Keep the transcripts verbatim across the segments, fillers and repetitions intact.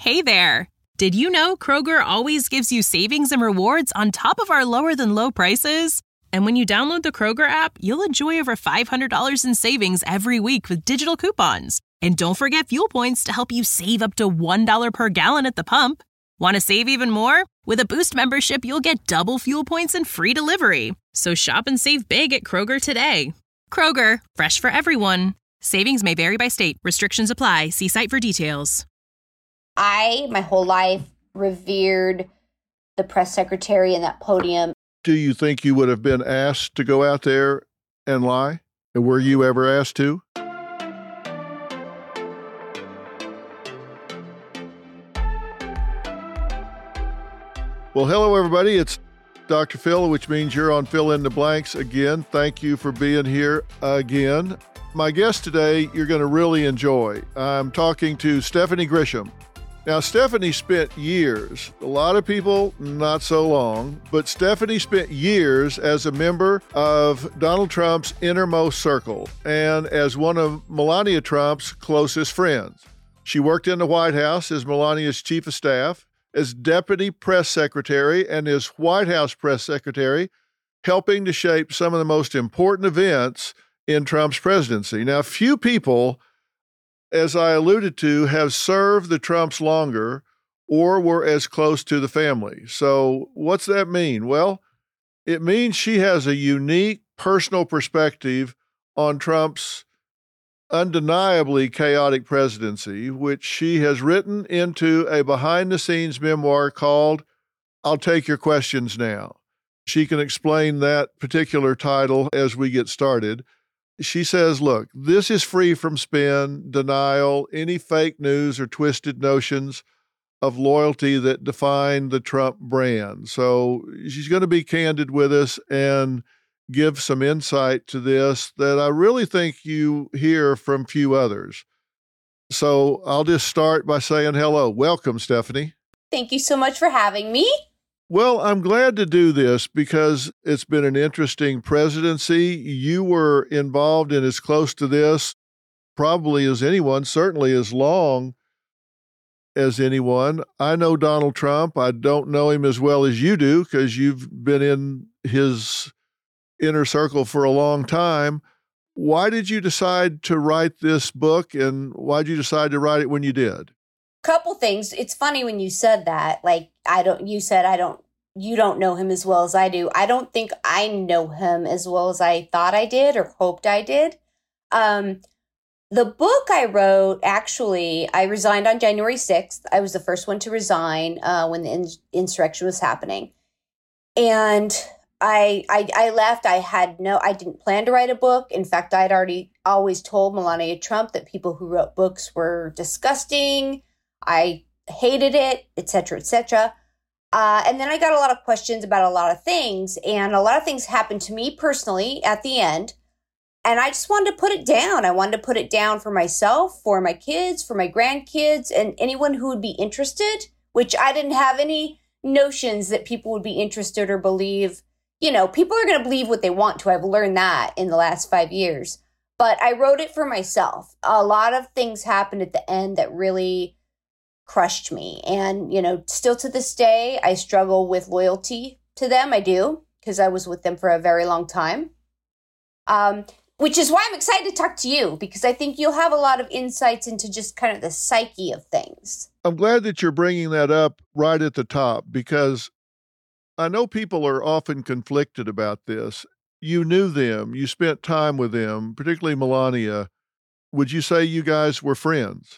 Hey there! Did you know Kroger always gives you savings and rewards on top of our lower-than-low prices? And when you download the Kroger app, you'll enjoy over five hundred dollars in savings every week with digital coupons. And don't forget fuel points to help you save up to one dollar per gallon at the pump. Want to save even more? With a Boost membership, you'll get double fuel points and free delivery. So shop and save big at Kroger today. Kroger, fresh for everyone. Savings may vary by state. Restrictions apply. See site for details. I, my whole life, revered the press secretary and that podium. Do you think you would have been asked to go out there and lie? And were you ever asked to? Well, hello, everybody. It's Doctor Phil, which means you're on Fill in the Blanks again. Thank you for being here again. My guest today, you're going to really enjoy. I'm talking to Stephanie Grisham. Now, Stephanie spent years, a lot of people not so long, but Stephanie spent years as a member of Donald Trump's innermost circle and as one of Melania Trump's closest friends. She worked in the White House as Melania's chief of staff, as deputy press secretary and as White House press secretary, helping to shape some of the most important events in Trump's presidency. Now, few people, as I alluded to, have served the Trumps longer or were as close to the family. So what's that mean? Well, it means she has a unique personal perspective on Trump's undeniably chaotic presidency, which she has written into a behind-the-scenes memoir called I'll Take Your Questions Now. She can explain that particular title as we get started. She says, look, this is free from spin, denial, any fake news or twisted notions of loyalty that define the Trump brand. So she's going to be candid with us and give some insight to this that I really think you hear from few others. So I'll just start by saying hello. Welcome, Stephanie. Thank you so much for having me. Well, I'm glad to do this because it's been an interesting presidency. You were involved in as close to this probably as anyone, certainly as long as anyone. I know Donald Trump. I don't know him as well as you do because you've been in his inner circle for a long time. Why did you decide to write this book, and why did you decide to write it when you did? Couple things. It's funny when you said that, like, I don't, you said, I don't, you don't know him as well as I do. I don't think I know him as well as I thought I did or hoped I did. Um, the book I wrote, actually, I resigned on January sixth. I was the first one to resign uh, when the in- insurrection was happening. And I, I, I left. I had no, I didn't plan to write a book. In fact, I'd already always told Melania Trump that people who wrote books were disgusting. I hated it, et cetera, et cetera. Uh, and then I got a lot of questions about a lot of things. And a lot of things happened to me personally at the end. And I just wanted to put it down. I wanted to put it down for myself, for my kids, for my grandkids, and anyone who would be interested, which I didn't have any notions that people would be interested or believe. You know, people are going to believe what they want to. I've learned that in the last five years. But I wrote it for myself. A lot of things happened at the end that really crushed me. And, you know, still to this day, I struggle with loyalty to them. I do, because I was with them for a very long time. Um, which is why I'm excited to talk to you, because I think you'll have a lot of insights into just kind of the psyche of things. I'm glad that you're bringing that up right at the top, because I know people are often conflicted about this. You knew them. You spent time with them, particularly Melania. Would you say you guys were friends?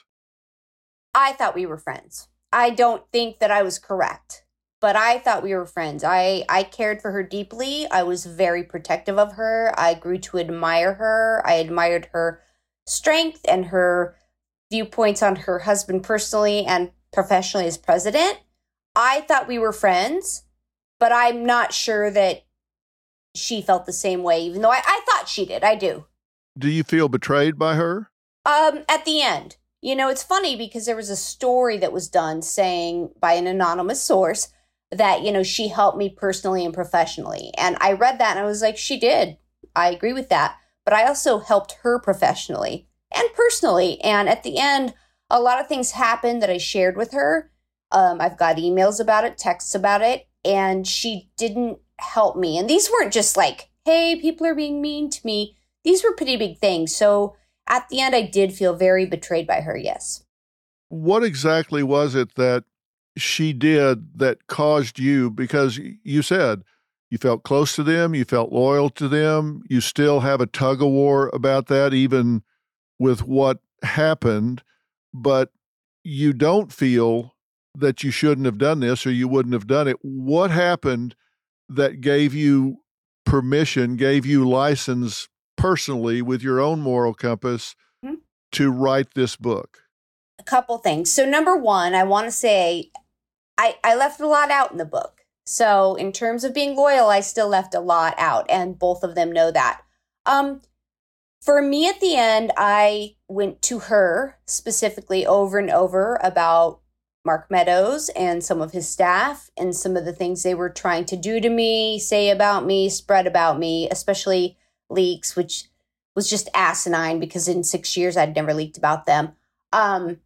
I thought we were friends. I don't think that I was correct, but I thought we were friends. I, I cared for her deeply. I was very protective of her. I grew to admire her. I admired her strength and her viewpoints on her husband personally and professionally as president. I thought we were friends, but I'm not sure that she felt the same way, even though I, I thought she did. I do. Do you feel betrayed by her? Um, at the end. You know, it's funny because there was a story that was done saying by an anonymous source that, you know, she helped me personally and professionally. And I read that and I was like, she did. I agree with that. But I also helped her professionally and personally. And at the end, a lot of things happened that I shared with her. Um, I've got emails about it, texts about it, and she didn't help me. And these weren't just like, hey, people are being mean to me. These were pretty big things. So at the end, I did feel very betrayed by her, yes. What exactly was it that she did that caused you, because you said you felt close to them, you felt loyal to them, you still have a tug of war about that, even with what happened, but you don't feel that you shouldn't have done this or you wouldn't have done it. What happened that gave you permission, gave you license personally with your own moral compass mm-hmm. to write this book? A couple things. So number one, I want to say I, I left a lot out in the book. So in terms of being loyal, I still left a lot out, and both of them know that. Um, for me at the end, I went to her specifically over and over about Mark Meadows and some of his staff and some of the things they were trying to do to me, say about me, spread about me, especially leaks, which was just asinine because in six years I'd never leaked about them. Um,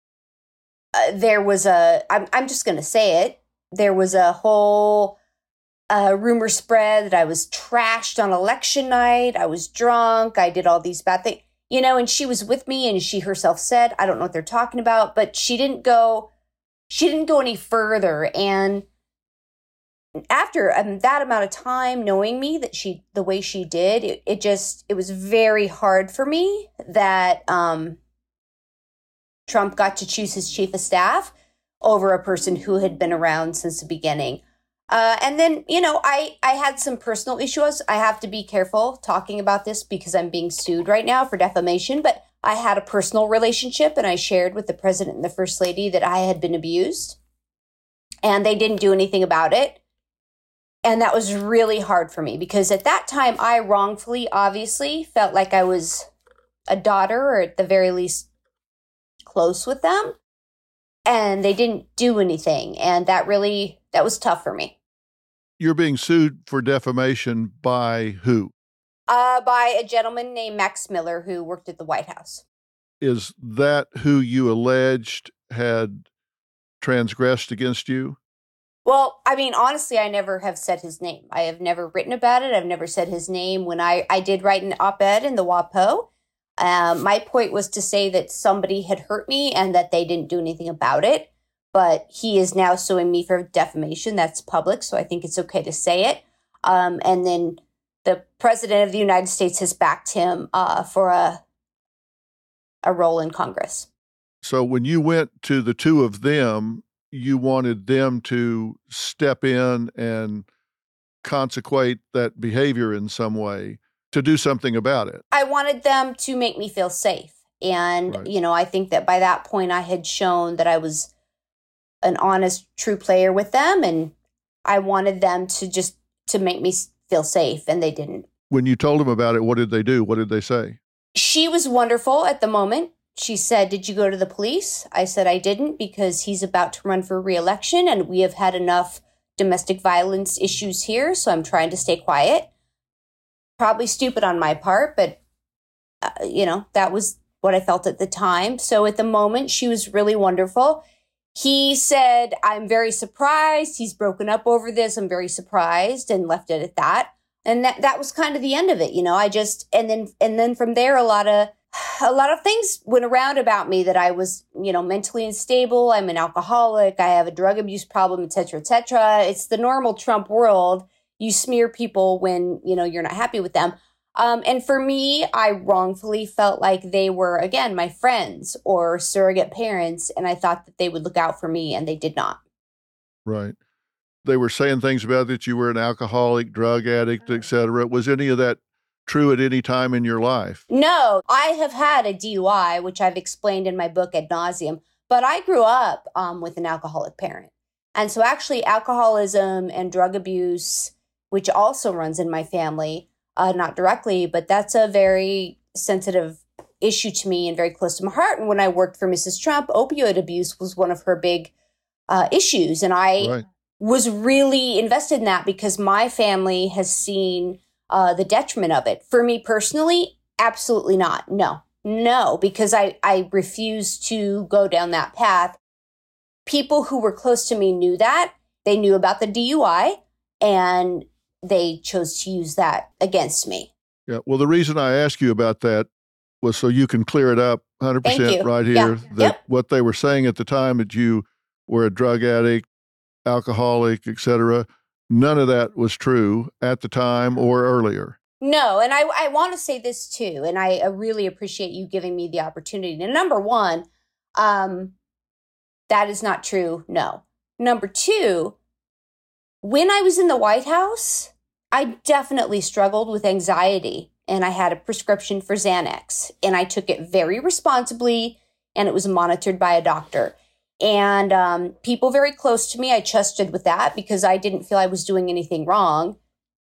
uh, there was a, I'm, I'm just going to say it, there was a whole uh, rumor spread that I was trashed on election night. I was drunk. I did all these bad things, you know, and she was with me and she herself said, I don't know what they're talking about, but she didn't go, she didn't go any further. And after um, that amount of time knowing me that she, the way she did, it, it just, it was very hard for me that um, Trump got to choose his chief of staff over a person who had been around since the beginning. Uh, and then, you know, I, I had some personal issues. I have to be careful talking about this because I'm being sued right now for defamation, but I had a personal relationship and I shared with the president and the first lady that I had been abused and they didn't do anything about it. And that was really hard for me because at that time I wrongfully, obviously, felt like I was a daughter or at the very least close with them. And they didn't do anything. And that really, that was tough for me. You're being sued for defamation by who? Uh, by a gentleman named Max Miller who worked at the White House. Is that who you alleged had transgressed against you? Well, I mean, honestly, I never have said his name. I have never written about it. I've never said his name. When I, I did write an op-ed in the WAPO, um, my point was to say that somebody had hurt me and that they didn't do anything about it. But he is now suing me for defamation. That's public, so I think it's okay to say it. Um, and then the president of the United States has backed him uh, for a a role in Congress. So when you went to the two of them, you wanted them to step in and consecrate that behavior in some way, to do something about it. I wanted them to make me feel safe. And, right. you know, I think that by that point I had shown that I was an honest, true player with them. And I wanted them to just to make me feel safe. And they didn't. When you told them about it, what did they do? What did they say? She was wonderful at the moment. She said, did you go to the police? I said, I didn't because he's about to run for re-election and we have had enough domestic violence issues here. So I'm trying to stay quiet. Probably stupid on my part, but, uh, you know, that was what I felt at the time. So at the moment, she was really wonderful. He said, I'm very surprised. He's broken up over this. I'm very surprised, and left it at that. And that, that was kind of the end of it. You know, I just, and then, and then from there, a lot of, a lot of things went around about me that I was, you know, mentally unstable. I'm an alcoholic. I have a drug abuse problem, et cetera, et cetera. It's the normal Trump world. You smear people when, you know, you're not happy with them. Um, and for me, I wrongfully felt like they were, again, my friends or surrogate parents. And I thought that they would look out for me, and they did not. Right. They were saying things about that you were an alcoholic, drug addict, et cetera. Was any of that true at any time in your life? No, I have had a D U I, which I've explained in my book ad nauseum, but I grew up um, with an alcoholic parent. And so actually alcoholism and drug abuse, which also runs in my family, uh, not directly, but that's a very sensitive issue to me and very close to my heart. And when I worked for Missus Trump, opioid abuse was one of her big uh, issues. And I right. was really invested in that because my family has seen uh, the detriment of it. For me personally, absolutely not. No, No, because I, I refused to go down that path. People who were close to me knew that. They knew about the D U I, and they chose to use that against me. Yeah. Well, the reason I asked you about that was so you can clear it up one hundred percent right here, yeah. that Yep. what they were saying at the time that you were a drug addict, alcoholic, et cetera, none of that was true at the time or earlier. No, and I, I want to say this too, and I, I really appreciate you giving me the opportunity. And number one, um, that is not true, no. Number two, when I was in the White House, I definitely struggled with anxiety, and I had a prescription for Xanax, and I took it very responsibly, and it was monitored by a doctor. And um, people very close to me, I trusted with that because I didn't feel I was doing anything wrong.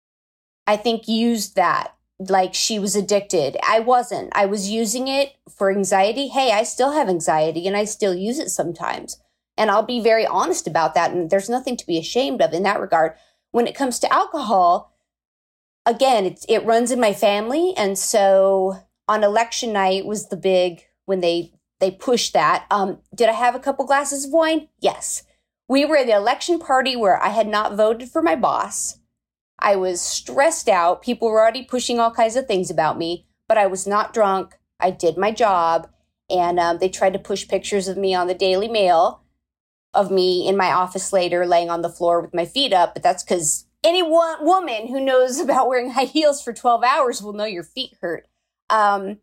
I think used that like she was addicted. I wasn't. I was using it for anxiety. Hey, I still have anxiety and I still use it sometimes. And I'll be very honest about that. And there's nothing to be ashamed of in that regard. When it comes to alcohol, again, it, it runs in my family. And so on election night was the big, when they, they pushed that. Um, did I have a couple glasses of wine? Yes. We were at the election party where I had not voted for my boss. I was stressed out. People were already pushing all kinds of things about me, but I was not drunk. I did my job. And um, they tried to push pictures of me on the Daily Mail, of me in my office later laying on the floor with my feet up. But that's because any one woman who knows about wearing high heels for twelve hours will know your feet hurt. Um,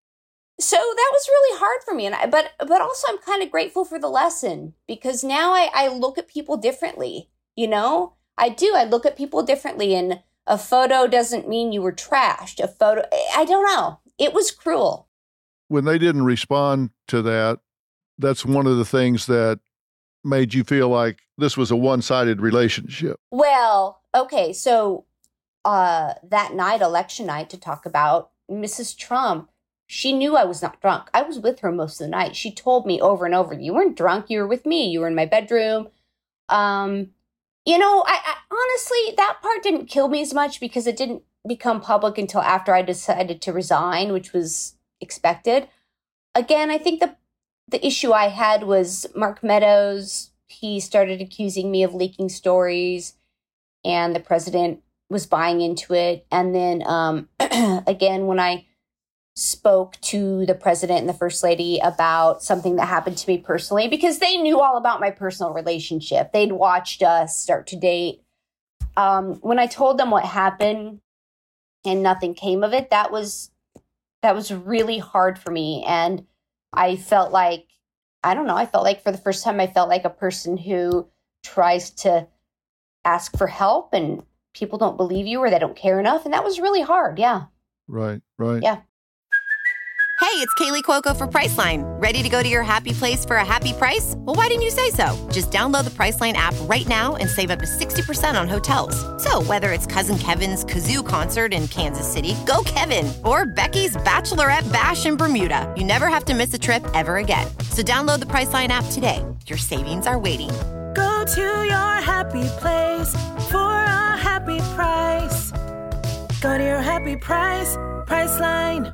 so that was really hard for me. And I, but but also I'm kind of grateful for the lesson, because now I, I look at people differently, you know? I do. I look at people differently, and a photo doesn't mean you were trashed. A photo, I don't know. It was cruel. When they didn't respond to that, that's one of the things that made you feel like this was a one-sided relationship. Well, okay. So uh, that night, election night, to talk about Missus Trump, she knew I was not drunk. I was with her most of the night. She told me over and over, you weren't drunk. You were with me. You were in my bedroom. Um, You know, I, I honestly, that part didn't kill me as much because it didn't become public until after I decided to resign, which was expected. Again, I think the the issue I had was Mark Meadows. He started accusing me of leaking stories, and the president was buying into it. And then um, again, when I spoke to the president and the first lady about something that happened to me personally, because they knew all about my personal relationship. They'd watched us start to date. Um, when I told them what happened and nothing came of it, that was, that was really hard for me. And I felt like, I don't know, I felt like for the first time, I felt like a person who tries to ask for help and people don't believe you or they don't care enough. And that was really hard. Yeah. Right, right. Yeah. Hey, it's Kaylee Cuoco for Priceline. Ready to go to your happy place for a happy price? Well, why didn't you say so? Just download the Priceline app right now and save up to sixty percent on hotels. So whether it's Cousin Kevin's Kazoo Concert in Kansas City, go Kevin, or Becky's Bachelorette Bash in Bermuda, you never have to miss a trip ever again. So download the Priceline app today. Your savings are waiting. Go to your happy place for a happy price. Go to your happy price, Priceline.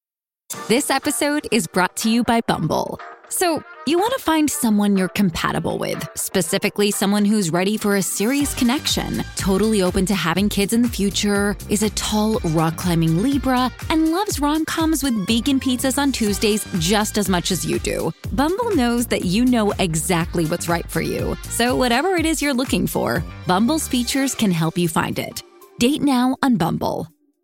This episode is brought to you by Bumble. So, you want to find someone you're compatible with, specifically someone who's ready for a serious connection, totally open to having kids in the future, is a tall, rock-climbing Libra, and loves rom-coms with vegan pizzas on Tuesdays just as much as you do. Bumble knows that you know exactly what's right for you. So whatever it is you're looking for, Bumble's features can help you find it. Date now on Bumble.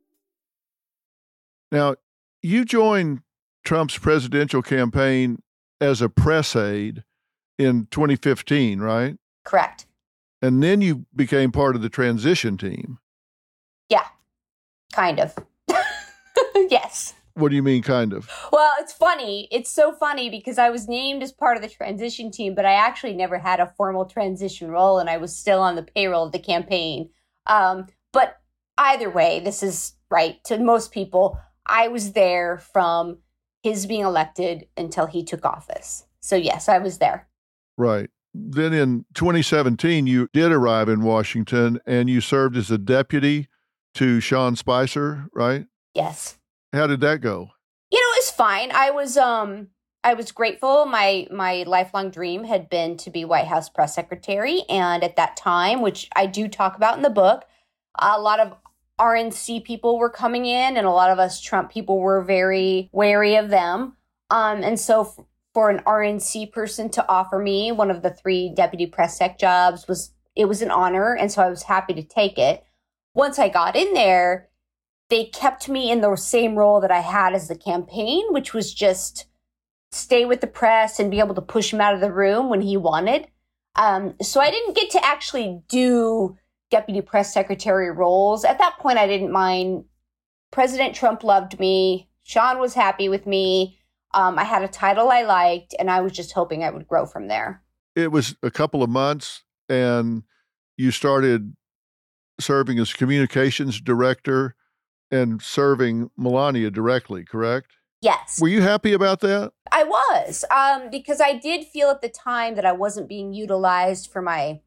Now, you joined Trump's presidential campaign as a press aide in twenty fifteen, right? Correct. And then you became part of the transition team. Yeah, kind of. Yes. What do you mean, kind of? Well, it's funny. It's so funny because I was named as part of the transition team, but I actually never had a formal transition role, and I was still on the payroll of the campaign. Um, but either way, this is right to most people. I was there from his being elected until he took office. So yes, I was there. Right. Then in twenty seventeen, you did arrive in Washington and you served as a deputy to Sean Spicer, right? Yes. How did that go? You know, it's fine. I was um I was grateful. My my lifelong dream had been to be White House press secretary, and at that time, which I do talk about in the book, a lot of R N C people were coming in, and a lot of us Trump people were very wary of them. Um, and so f- for an R N C person to offer me one of the three deputy press sec jobs was it was an honor, and so I was happy to take it. Once I got in there, they kept me in the same role that I had as the campaign, which was just stay with the press and be able to push him out of the room when he wanted. Um, so I didn't get to actually do deputy press secretary roles. At that point, I didn't mind. President Trump loved me. Sean was happy with me. Um, I had a title I liked, and I was just hoping I would grow from there. It was a couple of months, and you started serving as communications director and serving Melania directly, correct? Yes. Were you happy about that? I was, um, because I did feel at the time that I wasn't being utilized for my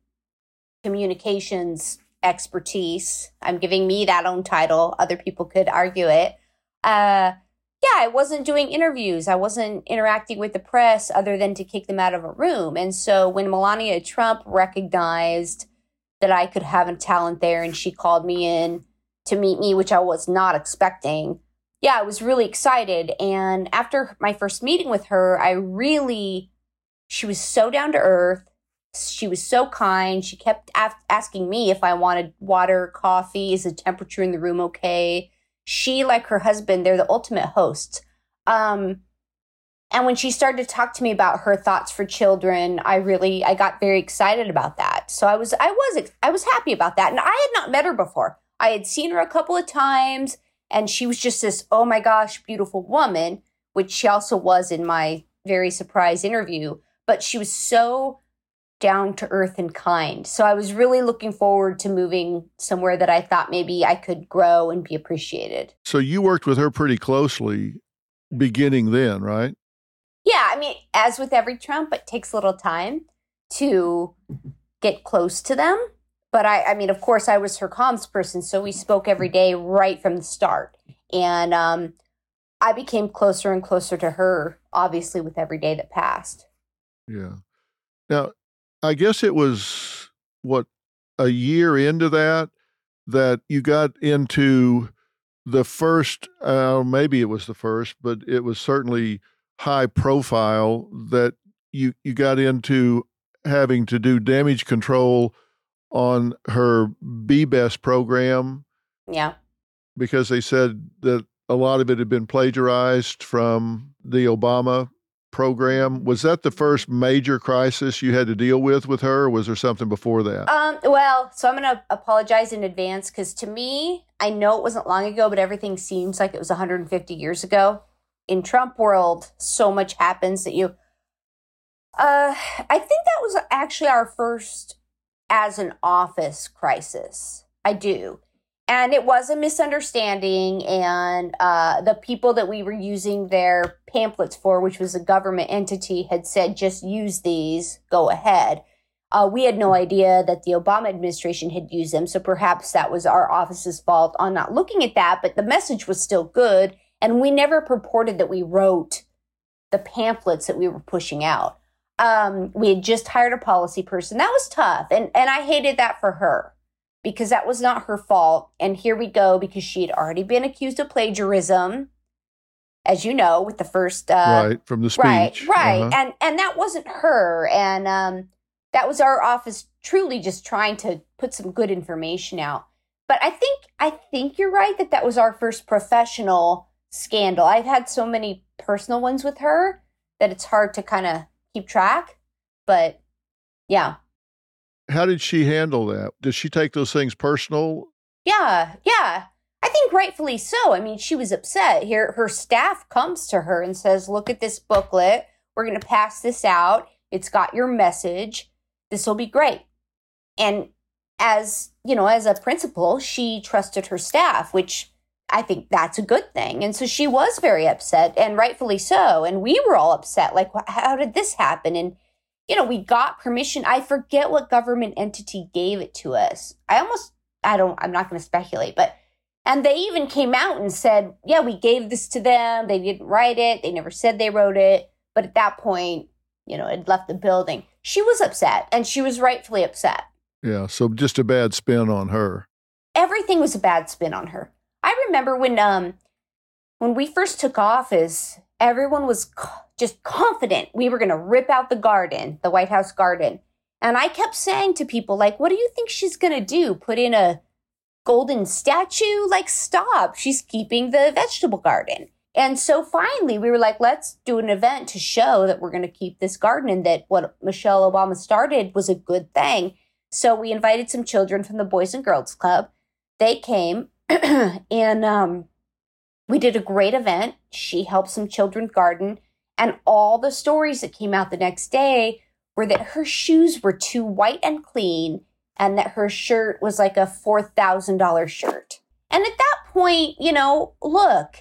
communications expertise. I'm giving me that own title. Other people could argue it. Uh, yeah, I wasn't doing interviews. I wasn't interacting with the press other than to kick them out of a room. And so when Melania Trump recognized that I could have a talent there and she called me in to meet me, which I was not expecting, yeah, I was really excited. And after my first meeting with her, I really, she was so down to earth. She was so kind. She kept af- asking me if I wanted water, coffee, is the temperature in the room okay? She, like her husband, they're the ultimate hosts. Um, and when she started to talk to me about her thoughts for children, I really, I got very excited about that. So I was, I was, I was happy about that. And I had not met her before. I had seen her a couple of times, and she was just this, oh my gosh, beautiful woman, which she also was in my very surprise interview. But she was so down to earth and kind. So I was really looking forward to moving somewhere that I thought maybe I could grow and be appreciated. So you worked with her pretty closely beginning then, right? Yeah, I mean, as with every Trump, it takes a little time to get close to them. But I, I mean, of course, I was her comms person, so we spoke every day right from the start. And um, I became closer and closer to her, obviously, with every day that passed. Yeah. Now, I guess it was, what, a year into that, that you got into the first, uh, maybe it was the first, but it was certainly high profile that you, you got into having to do damage control on her B B E S program. Yeah. Because they said that a lot of it had been plagiarized from the Obama program. Was that the first major crisis you had to deal with with her, or was there something before that? Um, well, so I'm going to apologize in advance because to me, I know it wasn't long ago, but everything seems like it was one hundred fifty years ago. In Trump world, so much happens that you... Uh, I think that was actually our first as an office crisis. I do. And it was a misunderstanding, and uh, the people that we were using their pamphlets for, which was a government entity, had said, just use these, go ahead. Uh, we had no idea that the Obama administration had used them, so perhaps that was our office's fault on not looking at that, but the message was still good, and we never purported that we wrote the pamphlets that we were pushing out. Um, we had just hired a policy person. That was tough, and, and I hated that for her, because that was not her fault. And here we go, because she had already been accused of plagiarism, as you know, with the first... Uh, right, from the speech. Right, right. Uh-huh. And and that wasn't her. And um, that was our office truly just trying to put some good information out. But I think I think you're right that that was our first professional scandal. I've had so many personal ones with her that it's hard to kind of keep track. But yeah. How did she handle that? Did she take those things personal? Yeah, yeah. I think rightfully so. I mean, she was upset. Here, her staff comes to her and says, look at this booklet. We're going to pass this out. It's got your message. This will be great. And as, you know, as a principal, she trusted her staff, which I think that's a good thing. And so she was very upset, and rightfully so. And we were all upset. Like, how did this happen? And you know, we got permission. I forget what government entity gave it to us. I almost, I don't, I'm not going to speculate, but And they even came out and said, yeah, we gave this to them. They didn't write it. They never said they wrote it. But at that point, you know, it left the building. She was upset, and she was rightfully upset. Yeah, so just a bad spin on her. Everything was a bad spin on her. I remember when um when we first took office, everyone was co- just confident we were going to rip out the garden, the White House garden. And I kept saying to people, like, what do you think she's going to do? Put in a golden statue? Like, stop. She's keeping the vegetable garden. And so finally, we were like, let's do an event to show that we're going to keep this garden and that what Michelle Obama started was a good thing. So we invited some children from the Boys and Girls Club. They came and um, we did a great event. She helped some children garden. And all the stories that came out the next day were that her shoes were too white and clean and that her shirt was like a four thousand dollars shirt. And at that point, you know, look,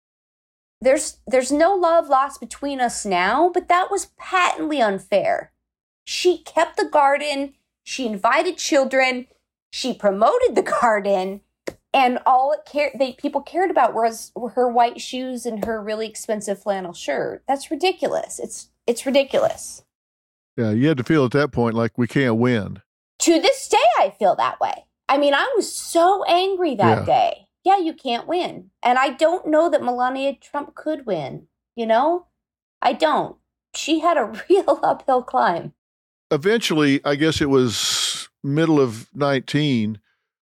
there's there's no love lost between us now, but that was patently unfair. She kept the garden. She invited children. She promoted the garden. And all it cared, they people cared about was her white shoes and her really expensive flannel shirt. That's ridiculous. It's it's ridiculous. Yeah, you had to feel at that point like we can't win. To this day, I feel that way. I mean, I was so angry that Yeah. day. Yeah, you can't win. And I don't know that Melania Trump could win, you know? I don't. She had a real uphill climb. Eventually, I guess it was middle of nineteen,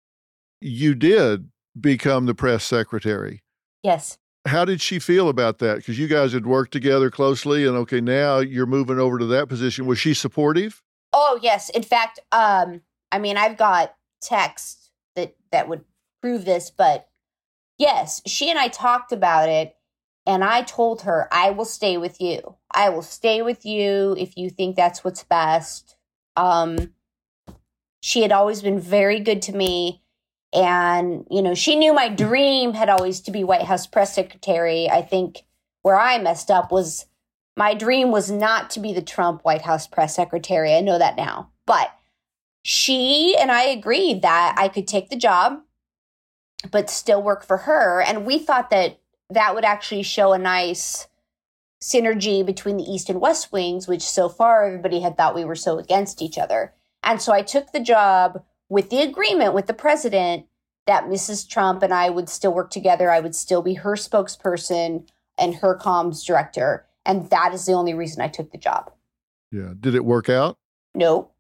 you did become the press secretary. Yes. How did she feel about that? Because you guys had worked together closely, and okay, now you're moving over to that position. Was she supportive? Oh, yes. In fact, um, I mean, I've got texts that, that would prove this, but yes, she and I talked about it, and I told her, I will stay with you. I will stay with you if you think that's what's best. Um, she had always been very good to me. And, you know, she knew my dream had always to be White House press secretary. I think where I messed up was my dream was not to be the Trump White House press secretary. I know that now. But she and I agreed that I could take the job, but still work for her. And we thought that that would actually show a nice synergy between the East and West wings, which so far everybody had thought we were so against each other. And so I took the job with the agreement with the president that Missus Trump and I would still work together. I would still be her spokesperson and her comms director. And that is the only reason I took the job. Yeah. Did it work out? No.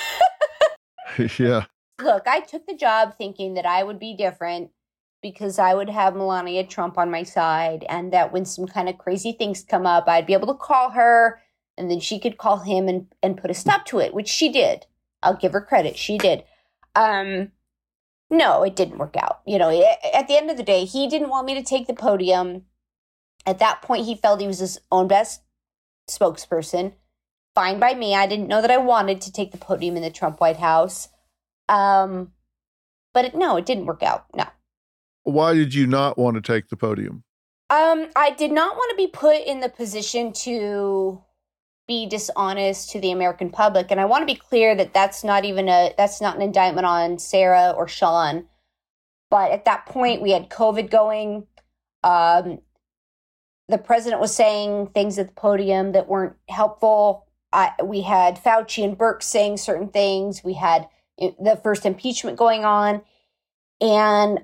Yeah. Look, I took the job thinking that I would be different because I would have Melania Trump on my side, and that when some kind of crazy things come up, I'd be able to call her and then she could call him and, and put a stop to it, which she did. I'll give her credit. She did. Um, no, it didn't work out. You know, at the end of the day, he didn't want me to take the podium. At that point, he felt he was his own best spokesperson. Fine by me. I didn't know that I wanted to take the podium in the Trump White House. Um, but it, no, it didn't work out. No. Why did you not want to take the podium? Um, I did not want to be put in the position to be dishonest to the American public. And I want to be clear that that's not even a, that's not an indictment on Sarah or Sean. But at that point, we had COVID going. Um, the president was saying things at the podium that weren't helpful. I, we had Fauci and Birx saying certain things. We had the first impeachment going on. And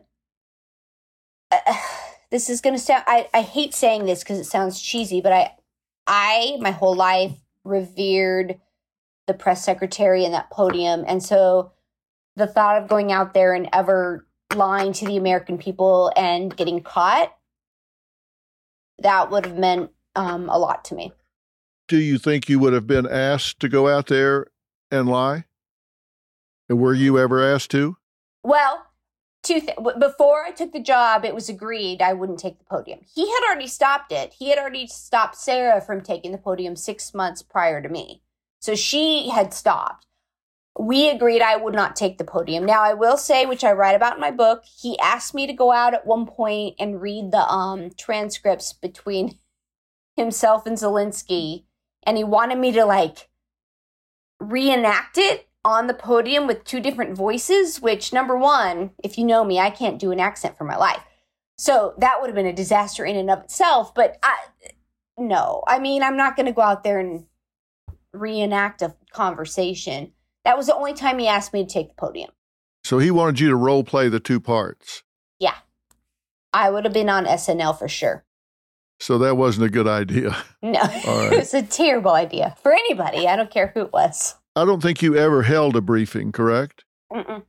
uh, this is going to sound, I, I hate saying this because it sounds cheesy, but I, I, my whole life, revered the press secretary and that podium. And so the thought of going out there and ever lying to the American people and getting caught, that would have meant um, a lot to me. Do you think you would have been asked to go out there and lie? And were you ever asked to? Well, two th- before I took the job, it was agreed I wouldn't take the podium. He had already stopped it. He had already stopped Sarah from taking the podium six months prior to me. So she had stopped. We agreed I would not take the podium. Now, I will say, which I write about in my book, he asked me to go out at one point and read the um, transcripts between himself and Zelensky. And he wanted me to, like, reenact it. on the podium with two different voices, which, number one, if you know me, I can't do an accent for my life. So that would have been a disaster in and of itself. But I, no, I mean, I'm not going to go out there and reenact a conversation. That was the only time he asked me to take the podium. So he wanted you to role play the two parts. Yeah. I would have been on S N L for sure. So that wasn't a good idea. No, right. It was a terrible idea for anybody. I don't care who it was. I don't think you ever held a briefing, correct? Mm-mm.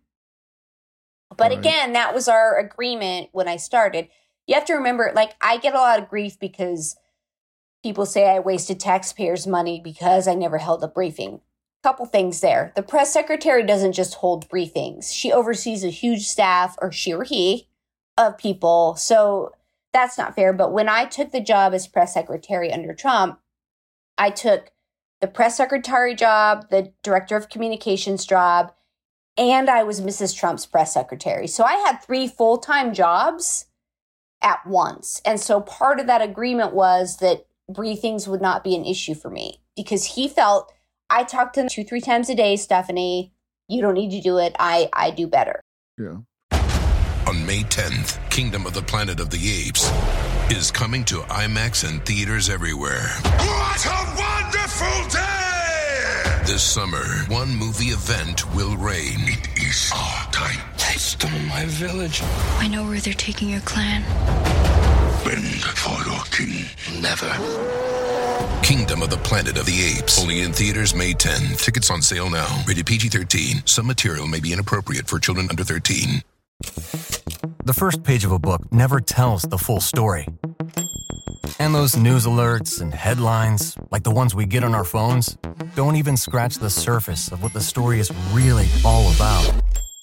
But right. Again, that was our agreement when I started. You have to remember, like, I get a lot of grief because people say I wasted taxpayers' money because I never held a briefing. Couple things there. The press secretary doesn't just hold briefings. She oversees a huge staff, or she or he, of people. So that's not fair. But when I took the job as press secretary under Trump, I took the press secretary job, the director of communications job, and I was Missus Trump's press secretary. So I had three full-time jobs at once. And so part of that agreement was that briefings would not be an issue for me because he felt I talked to him two, three times a day, Stephanie. You don't need to do it. I, I do better. Yeah. On May tenth, Kingdom of the Planet of the Apes is coming to IMAX and theaters everywhere. What a wonderful day! This summer, one movie event will reign. It is our time. They stole my village. I know where they're taking your clan. Bend for your king. Never. Kingdom of the Planet of the Apes. Only in theaters May tenth. Tickets on sale now. Rated P G thirteen. Some material may be inappropriate for children under thirteen. The first page of a book never tells the full story. And those news alerts and headlines, like the ones we get on our phones, don't even scratch the surface of what the story is really all about.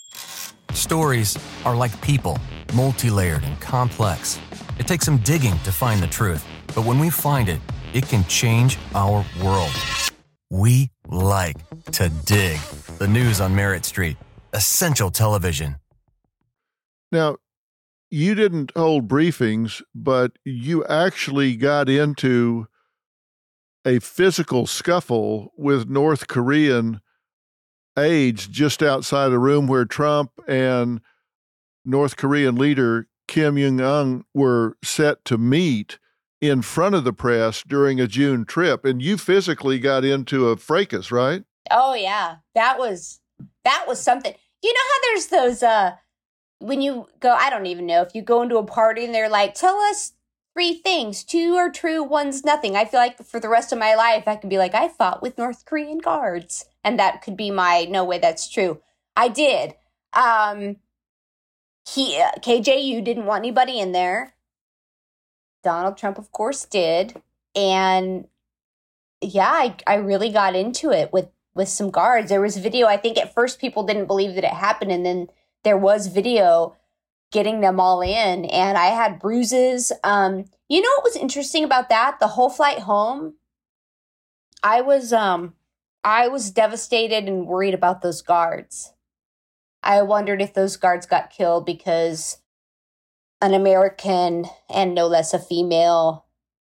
Stories are like people, multi-layered and complex. It takes some digging to find the truth, but when we find it, it can change our world. We like to dig. The news on Merritt Street. Essential television. Now, you didn't hold briefings, but you actually got into a physical scuffle with North Korean aides just outside a room where Trump and North Korean leader Kim Jong-un were set to meet in front of the press during a June trip. And you physically got into a fracas, right? Oh, yeah. That was, that was something. You know how there's those, uh, when you go, I don't even know, if you go into a party and they're like, tell us three things. Two are true, one's nothing. I feel like for the rest of my life, I could be like, I fought with North Korean guards. And that could be my, no way, that's true. I did. Um, he, uh, K J U didn't want anybody in there. Donald Trump, of course, did. And yeah, I, I really got into it with, with some guards. There was video. I think at first people didn't believe that it happened. And then there was video getting them all in. And I had bruises. Um, you know what was interesting about that? The whole flight home, I was, um, I was devastated and worried about those guards. I wondered if those guards got killed because an American, and no less a female,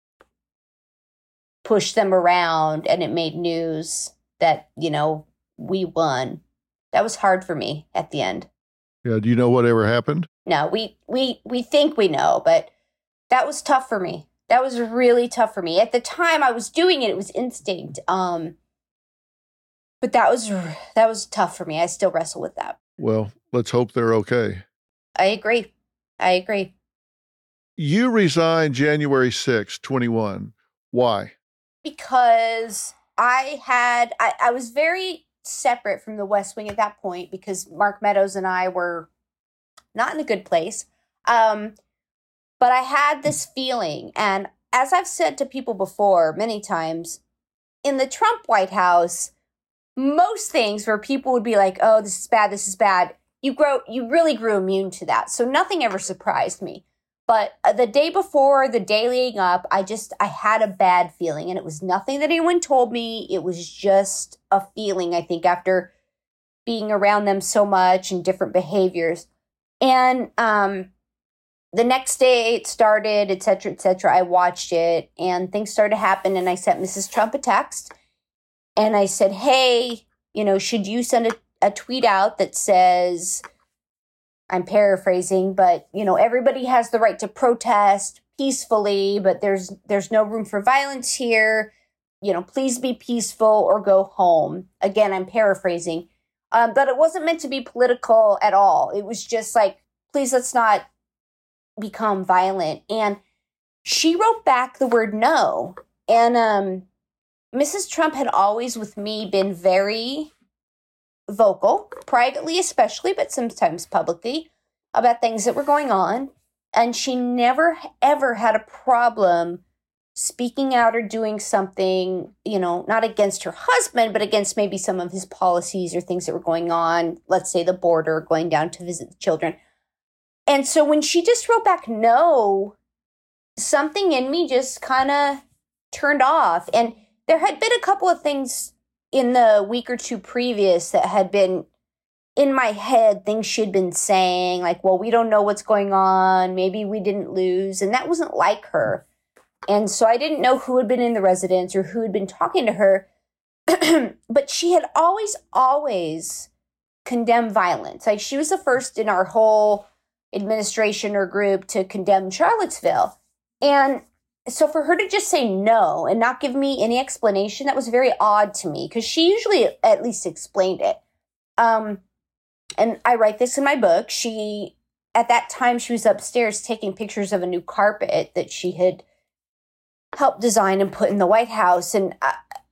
pushed them around and it made news that, you know, we won. That was hard for me at the end. Yeah. Do you know whatever happened? No, we, we, we think we know, but that was tough for me. That was really tough for me. At the time I was doing it, it was instinct. Um, but that was, that was tough for me. I still wrestle with that. Well, let's hope they're okay. I agree. I agree. You resigned January sixth, twenty-one. Why? Because I had, I, I was very separate from the West Wing at that point because Mark Meadows and I were not in a good place. Um, but I had this feeling, and as I've said to people before many times, in the Trump White House, most things where people would be like, oh, this is bad, this is bad, you grow, you really grew immune to that. So nothing ever surprised me. But the day before, the day leading up, I just, I had a bad feeling. And it was nothing that anyone told me. It was just a feeling, I think, after being around them so much and different behaviors. And um, the next day it started, et cetera, et cetera. I watched it and things started to happen. And I sent Missus Trump a text. And I said, hey, You know, should you send a, a tweet out that says, I'm paraphrasing, but, you know, everybody has the right to protest peacefully, but there's there's no room for violence here. You know, please be peaceful or go home. Again, I'm paraphrasing. Um, but it wasn't meant to be political at all. It was just like, please let's not become violent. And she wrote back the word no. And um, Missus Trump had always, with me, been very vocal, privately especially, but sometimes publicly, about things that were going on. And she never, ever had a problem speaking out or doing something, you know, not against her husband, but against maybe some of his policies or things that were going on, let's say the border, going down to visit the children. And so when she just wrote back no, something in me just kind of turned off. And there had been a couple of things in the week or two previous that had been in my head, things she'd been saying, like, well, we don't know what's going on. Maybe we didn't lose. And that wasn't like her. And so I didn't know who had been in the residence or who had been talking to her. But she had always, always condemned violence. Like, she was the first in our whole administration or group to condemn Charlottesville. And so for her to just say no and not give me any explanation, that was very odd to me, because she usually at least explained it. Um, and I write this in my book. She, at that time, she was upstairs taking pictures of a new carpet that she had helped design and put in the White House. And uh,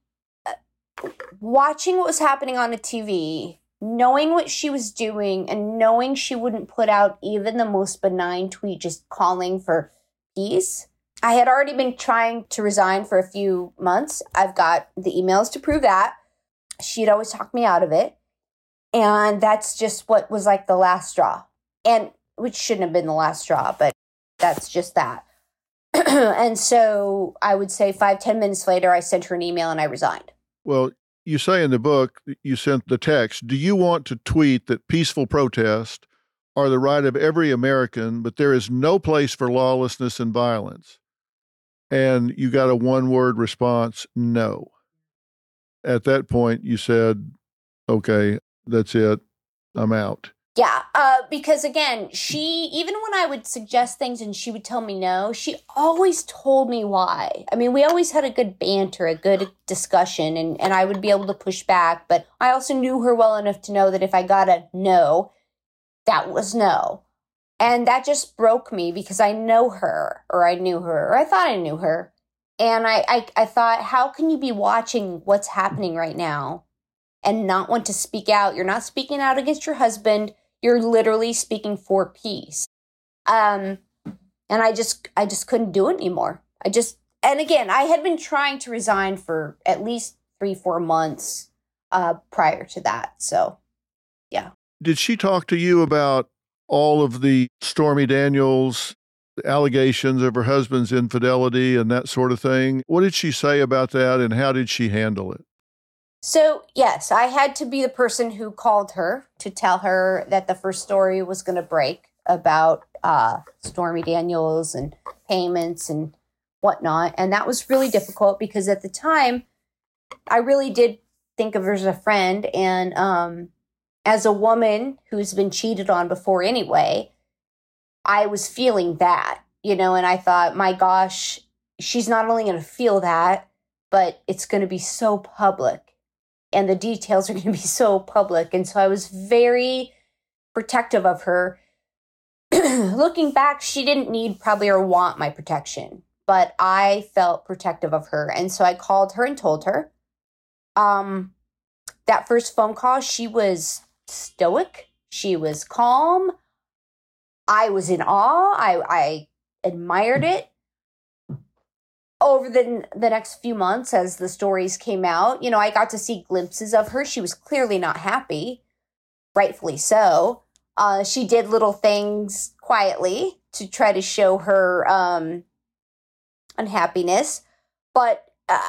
uh, watching what was happening on the T V, knowing what she was doing, and knowing she wouldn't put out even the most benign tweet just calling for peace. I had already been trying to resign for a few months. I've got the emails to prove that. She'd always talked me out of it. And that's just what was like the last straw. And which shouldn't have been the last straw, but that's just that. And so I would say five, ten minutes later, I sent her an email and I resigned. Well, you say in the book, you sent the text, do you want to tweet that peaceful protest are the right of every American, but there is no place for lawlessness and violence? And you got a one-word response, no. At that point, you said, okay, that's it. I'm out. Yeah, uh, because again, she, even when I would suggest things and she would tell me no, she always told me why. I mean, we always had a good banter, a good discussion, and, and I would be able to push back. But I also knew her well enough to know that if I got a no, that was no. And that just broke me because I know her, or I knew her, or I thought I knew her. And I, I, I thought, how can you be watching what's happening right now and not want to speak out? You're not speaking out against your husband. You're literally speaking for peace. Um, and I just, I just couldn't do it anymore. I just, and again, I had been trying to resign for at least three, four months uh, prior to that. So, yeah. Did she talk to you about all of the Stormy Daniels allegations of her husband's infidelity and that sort of thing? What did she say about that, and how did she handle it? So, yes, I had to be the person who called her to tell her that the first story was going to break about uh, Stormy Daniels and payments and whatnot. And that was really difficult because at the time, I really did think of her as a friend. And um, as a woman who's been cheated on before anyway, I was feeling that, you know, and I thought, my gosh, she's not only going to feel that, but it's going to be so public. And the details are going to be so public. And so I was very protective of her. Looking back, she didn't need probably or want my protection, but I felt protective of her. And so I called her and told her. Um, that first phone call, she was stoic. She was calm. I was in awe. I, I admired it. Over the the next few months, as the stories came out, you know, I got to see glimpses of her. She was clearly not happy, rightfully so. Uh, she did little things quietly to try to show her um, unhappiness. But uh,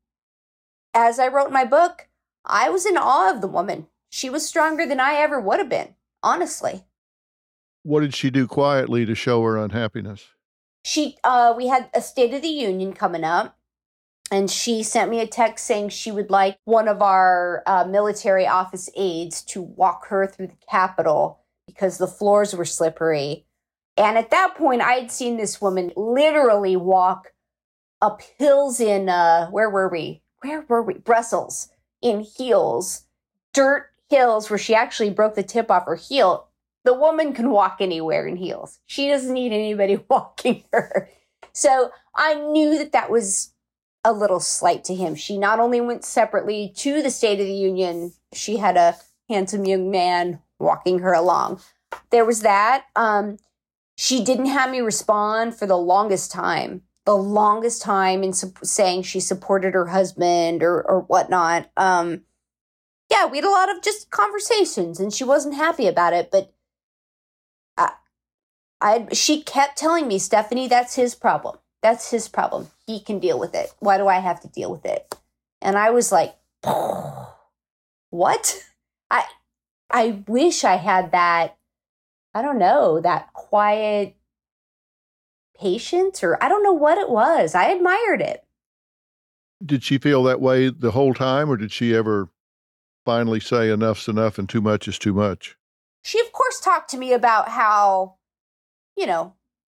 as I wrote my book, I was in awe of the woman. She was stronger than I ever would have been, honestly. What did she do quietly to show her unhappiness? She, uh, we had a State of the Union coming up, And she sent me a text saying she would like one of our uh, military office aides to walk her through the Capitol because the floors were slippery. And at that point, I had seen this woman literally walk up hills in, uh, where were we? Where were we? Brussels, in heels, dirt hills where she actually broke the tip off her heel. The woman can walk anywhere in heels. She doesn't need anybody walking her. So I knew that that was a little slight to him. She not only went separately to the State of the Union, she had a handsome young man walking her along. There was that. Um, she didn't have me respond for the longest time. The longest time in su- saying she supported her husband or, or whatnot. Um, yeah, we had a lot of just conversations, and she wasn't happy about it. But I, I, she kept telling me, Stephanie, that's his problem. That's his problem. He can deal with it. Why do I have to deal with it? And I was like, oh, what? I I wish I had that, I don't know, that quiet patience, or I don't know what it was. I admired it. Did she feel that way the whole time, or did she ever finally say enough's enough and too much is too much? She, of course, talked to me about how, you know,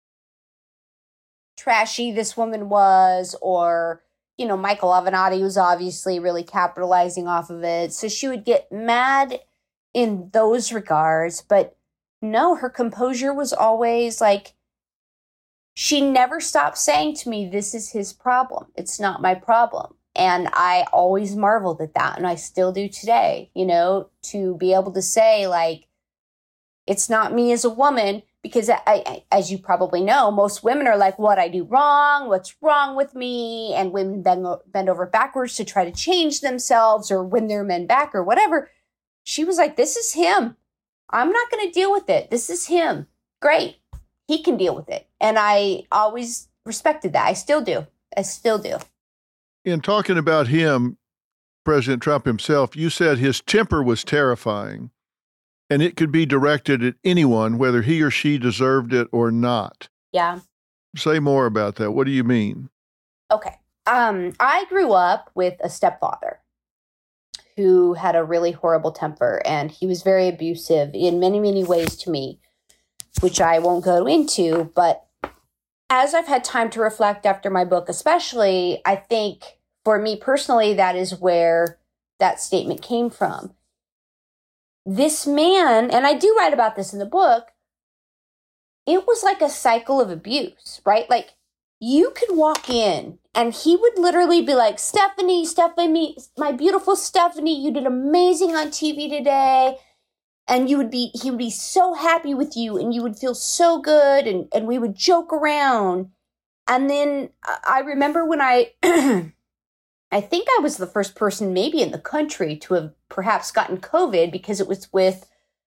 trashy this woman was, or, you know, Michael Avenatti was obviously really capitalizing off of it. So she would get mad in those regards. But no, her composure was always like, she never stopped saying to me, this is his problem. It's not my problem. And I always marveled at that. And I still do today, you know, to be able to say, like, it's not me as a woman. Because I, I, as you probably know, most women are like, what I do wrong, what's wrong with me? And women bend, bend over backwards to try to change themselves or win their men back or whatever. She was like, this is him. I'm not going to deal with it. This is him. Great. He can deal with it. And I always respected that. I still do. I still do. In talking about him, President Trump himself, you said his temper was terrifying. And it could be directed at anyone, whether he or she deserved it or not. Yeah. Say more about that. What do you mean? Okay. Um, I grew up with a stepfather who had a really horrible temper, and he was very abusive in many, many ways to me, which I won't go into. But as I've had time to reflect after my book, especially, I think for me personally, that is where that statement came from. This man, and I do write about this in the book, it was like a cycle of abuse, right? Like, you could walk in and he would literally be like, Stephanie, Stephanie, my beautiful Stephanie, you did amazing on T V today. And you would be, he would be so happy with you, and you would feel so good, and, and we would joke around. And then I remember when I, I think I was the first person maybe in the country to have perhaps gotten COVID, because it was with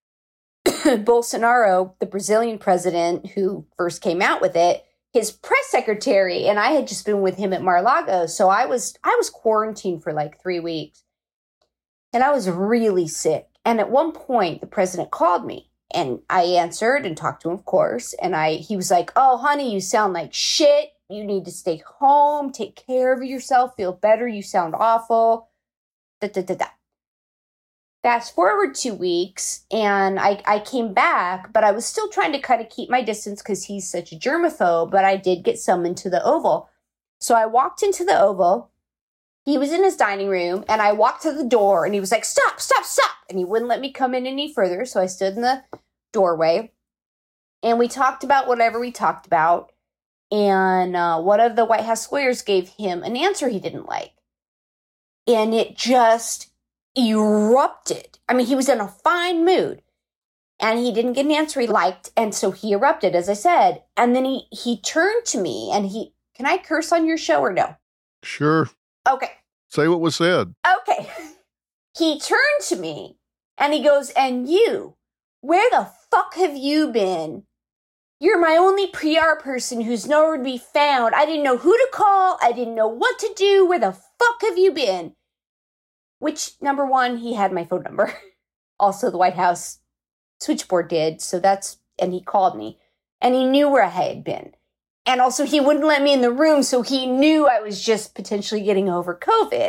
Bolsonaro, the Brazilian president who first came out with it, his press secretary, and I had just been with him at Mar-a-Lago. So I was I was quarantined for like three weeks, and I was really sick. And at one point, the president called me, and I answered and talked to him, of course. And I he was like, "Oh, honey, you sound like shit. You need to stay home, take care of yourself, feel better. You sound awful." Da, da, da, da. Fast forward two weeks, and I, I came back, but I was still trying to kind of keep my distance because he's such a germaphobe, but I did get summoned to the Oval. So I walked into the Oval. He was in his dining room, and I walked to the door, and he was like, stop, stop, stop. And he wouldn't let me come in any further, so I stood in the doorway, and we talked about whatever we talked about. And uh, one of the White House lawyers gave him an answer he didn't like. And it just erupted. I mean, he was in a fine mood. And he didn't get an answer he liked. And so he erupted, as I said. And then he, he turned to me and he, can I curse on your show or no? Sure. Okay. Say what was said. Okay. He turned to me and he goes, and you, where the fuck have you been? You're my only P R person who's nowhere to be found. I didn't know who to call. I didn't know what to do. Where the fuck have you been? Which, number one, he had my phone number. Also, the White House switchboard did. So that's, and he called me. And he knew where I had been. And also he wouldn't let me in the room, so he knew I was just potentially getting over COVID.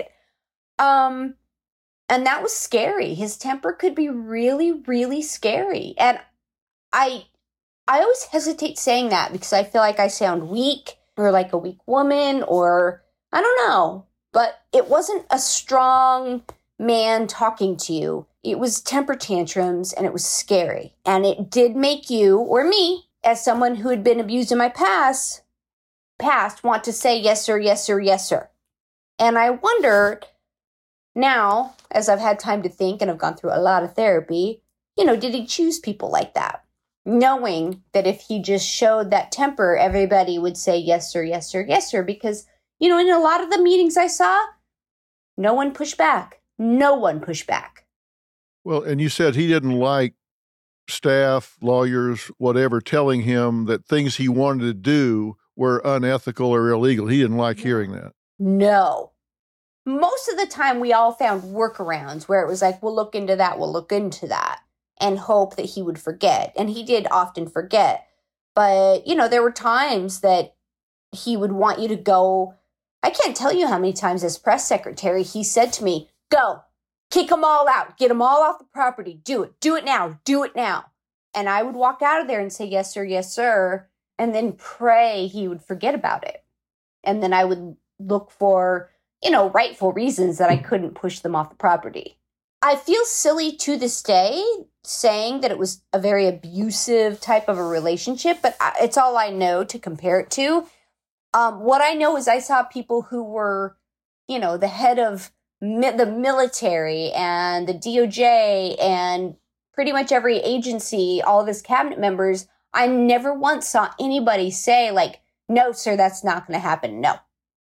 Um, and that was scary. His temper could be really, really scary. And I, I always hesitate saying that because I feel like I sound weak or like a weak woman or I don't know. But it wasn't a strong man talking to you. It was temper tantrums and it was scary. And it did make you or me, as someone who had been abused in my past, past want to say yes, sir, yes, sir, yes, sir. And I wondered now, as I've had time to think and I've gone through a lot of therapy, you know, did he choose people like that? Knowing that if he just showed that temper, everybody would say yes, sir, yes, sir, yes, sir. Because, you know, in a lot of the meetings I saw, no one pushed back. No one pushed back. Well, and you said he didn't like staff, lawyers, whatever, telling him that things he wanted to do were unethical or illegal. He didn't like hearing that. No. Most of the time, we all found workarounds where it was like, we'll look into that, we'll look into that, and hope that he would forget. And he did often forget. But, you know, there were times that he would want you to go. I can't tell you how many times as press secretary, he said to me, go. Kick them all out. Get them all off the property. Do it. Do it now. Do it now. And I would walk out of there and say, yes, sir, yes, sir. And then pray he would forget about it. And then I would look for, you know, rightful reasons that I couldn't push them off the property. I feel silly to this day saying that it was a very abusive type of a relationship, but it's all I know to compare it to. Um, what I know is I saw people who were, you know, the head of Mi- the military and the D O J and pretty much every agency, all of his cabinet members. I never once saw anybody say like, no, sir, that's not going to happen. No.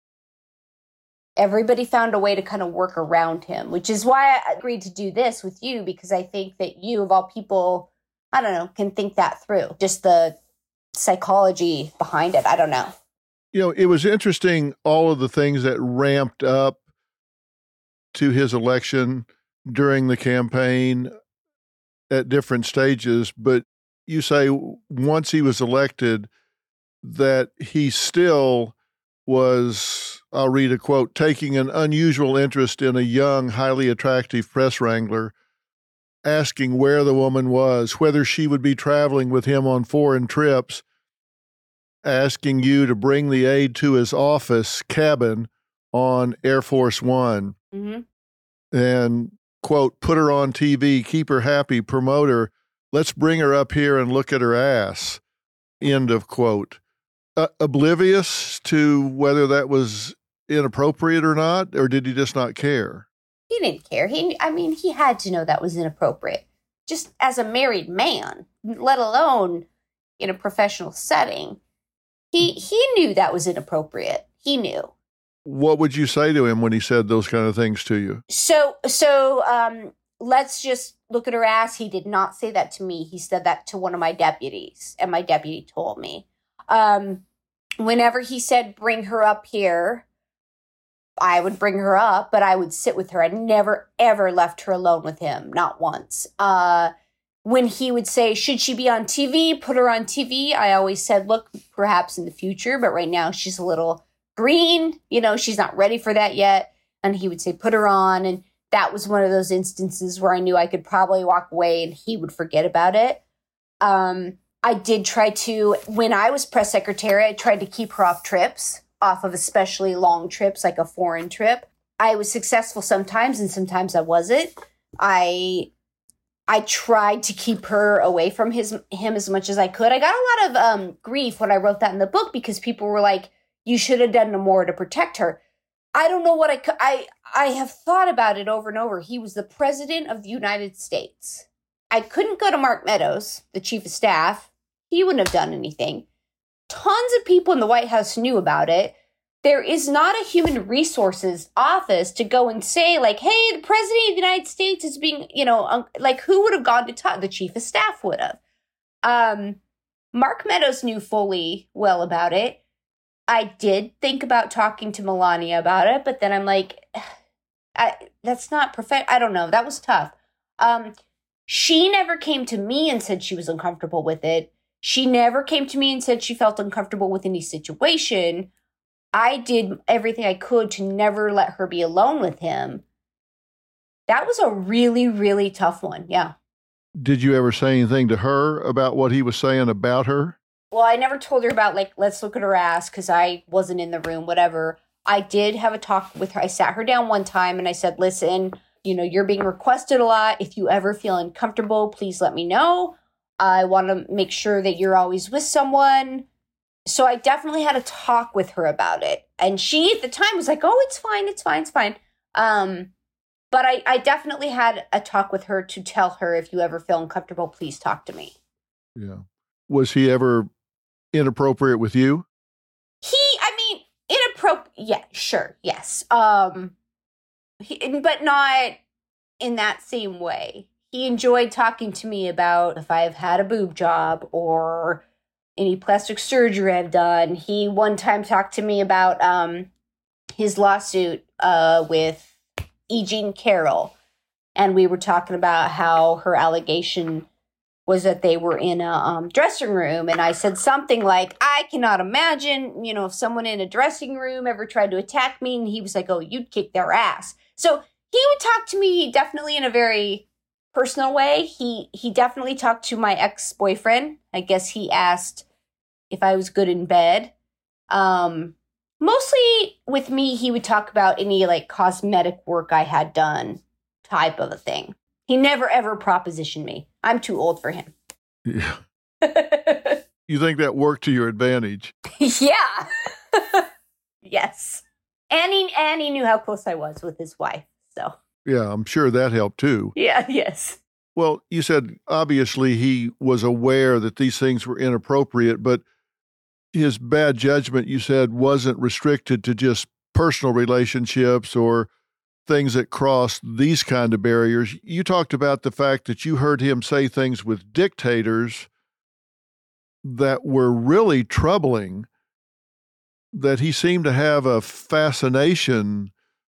Everybody found a way to kind of work around him, which is why I agreed to do this with you, because I think that you, of all people, I don't know, can think that through. Just the psychology behind it. I don't know. You know, it was interesting, all of the things that ramped up to his election during the campaign at different stages. But you say once he was elected that he still was, I'll read a quote, taking an unusual interest in a young, highly attractive press wrangler, asking where the woman was, whether she would be traveling with him on foreign trips, asking you to bring the aide to his office cabin on Air Force One. Mm-hmm. And, quote, put her on T V, keep her happy, promote her, let's bring her up here and look at her ass, end of quote. Uh, oblivious to whether that was inappropriate or not, or did he just not care? He didn't care. He, I mean, he had to know that was inappropriate. Just as a married man, let alone in a professional setting, he he knew that was inappropriate. He knew. What would you say to him when he said those kind of things to you? So, so um, let's just look at her ass. He did not say that to me. He said that to one of my deputies, and my deputy told me. Um, whenever he said, bring her up here, I would bring her up, but I would sit with her. I never, ever left her alone with him. Not once. Uh, when he would say, should she be on T V? Put her on T V. I always said, look, perhaps in the future, but right now she's a little green. You know, she's not ready for that yet. And he would say, put her on. And that was one of those instances where I knew I could probably walk away and he would forget about it. Um, I did try to, when I was press secretary, I tried to keep her off trips, off of especially long trips, like a foreign trip. I was successful sometimes and sometimes I wasn't. I I tried to keep her away from his him as much as I could. I got a lot of um, grief when I wrote that in the book because people were like, you should have done more to protect her. I don't know what I could. I, I have thought about it over and over. He was the president of the United States. I couldn't go to Mark Meadows, the chief of staff. He wouldn't have done anything. Tons of people in the White House knew about it. There is not a human resources office to go and say, like, hey, the president of the United States is being, you know, um, like, who would have gone to talk? The chief of staff would have. Um, Mark Meadows knew fully well about it. I did think about talking to Melania about it, but then I'm like, I, that's not perfect. I don't know. That was tough. Um, she never came to me and said she was uncomfortable with it. She never came to me and said she felt uncomfortable with any situation. I did everything I could to never let her be alone with him. That was a really, really tough one. Yeah. Did you ever say anything to her about what he was saying about her? Well, I never told her about, like, let's look at her ass because I wasn't in the room, whatever. I did have a talk with her. I sat her down one time and I said, listen, you know, you're being requested a lot. If you ever feel uncomfortable, please let me know. I want to make sure that you're always with someone. So I definitely had a talk with her about it. And she at the time was like, oh, it's fine, it's fine, it's fine. Um, but I, I definitely had a talk with her to tell her, if you ever feel uncomfortable, please talk to me. Yeah. Was he ever inappropriate with you? He, I mean, inappropriate. Yeah, sure. Yes. Um, he, but not in that same way. He enjoyed talking to me about if I've had a boob job or any plastic surgery I've done. He one time talked to me about um, his lawsuit uh, with E. Jean Carroll. And we were talking about how her allegation was that they were in a um, dressing room. And I said something like, I cannot imagine, you know, if someone in a dressing room ever tried to attack me. And he was like, oh, you'd kick their ass. So he would talk to me definitely in a very personal way. He he definitely talked to my ex-boyfriend. I guess he asked if I was good in bed. Um, mostly with me, he would talk about any like cosmetic work I had done, type of a thing. He never ever propositioned me. I'm too old for him. Yeah. You think that worked to your advantage? Yeah. Yes. And he, and he knew how close I was with his wife. So. Yeah, I'm sure that helped too. Yeah, yes. Well, you said obviously he was aware that these things were inappropriate, but his bad judgment, you said, wasn't restricted to just personal relationships or things that crossed these kind of barriers. You talked about the fact that you heard him say things with dictators that were really troubling, that he seemed to have a fascination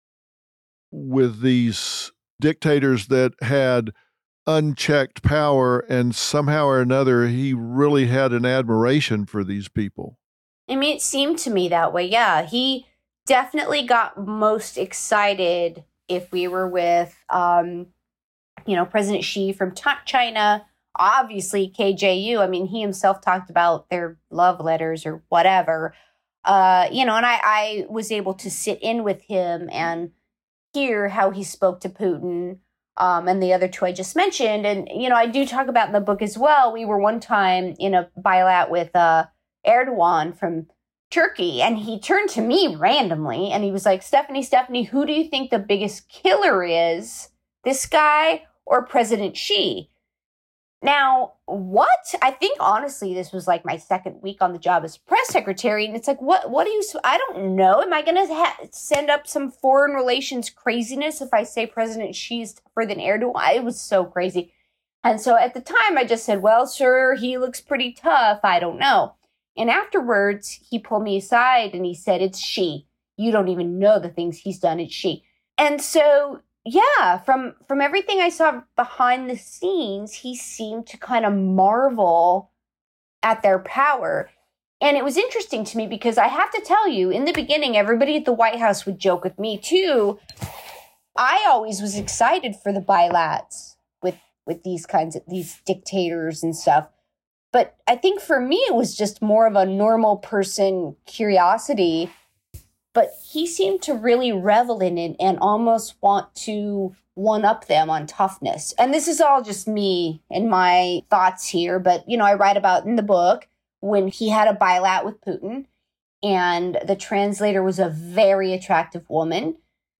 with these dictators that had unchecked power, and somehow or another, he really had an admiration for these people. I mean, it seemed to me that way. Yeah, he definitely got most excited if we were with, um, you know, President Xi from China, obviously K J U. I mean, he himself talked about their love letters or whatever, uh, you know, and I, I was able to sit in with him and hear how he spoke to Putin, um, and the other two I just mentioned. And, you know, I do talk about in the book as well. We were one time in a bilat with uh, Erdogan from Turkey, and he turned to me randomly and he was like, Stephanie, Stephanie, who do you think the biggest killer is? This guy or President Xi? Now, what? I think, honestly, this was like my second week on the job as press secretary. And it's like, what, what do you, I don't know. Am I going to ha- send up some foreign relations craziness if I say President Xi is tougher than Erdogan? It was so crazy. And so at the time, I just said, well, sure, he looks pretty tough. I don't know. And afterwards, he pulled me aside and he said, it's Xi. You don't even know the things he's done. It's Xi. And so, yeah, from from everything I saw behind the scenes, he seemed to kind of marvel at their power. And it was interesting to me because I have to tell you, in the beginning, everybody at the White House would joke with me too. I always was excited for the bilats with, with these kinds of, these dictators and stuff. But I think for me, it was just more of a normal person curiosity. But he seemed to really revel in it and almost want to one-up them on toughness. And this is all just me and my thoughts here. But, you know, I write about in the book when he had a bilat with Putin, and the translator was a very attractive woman.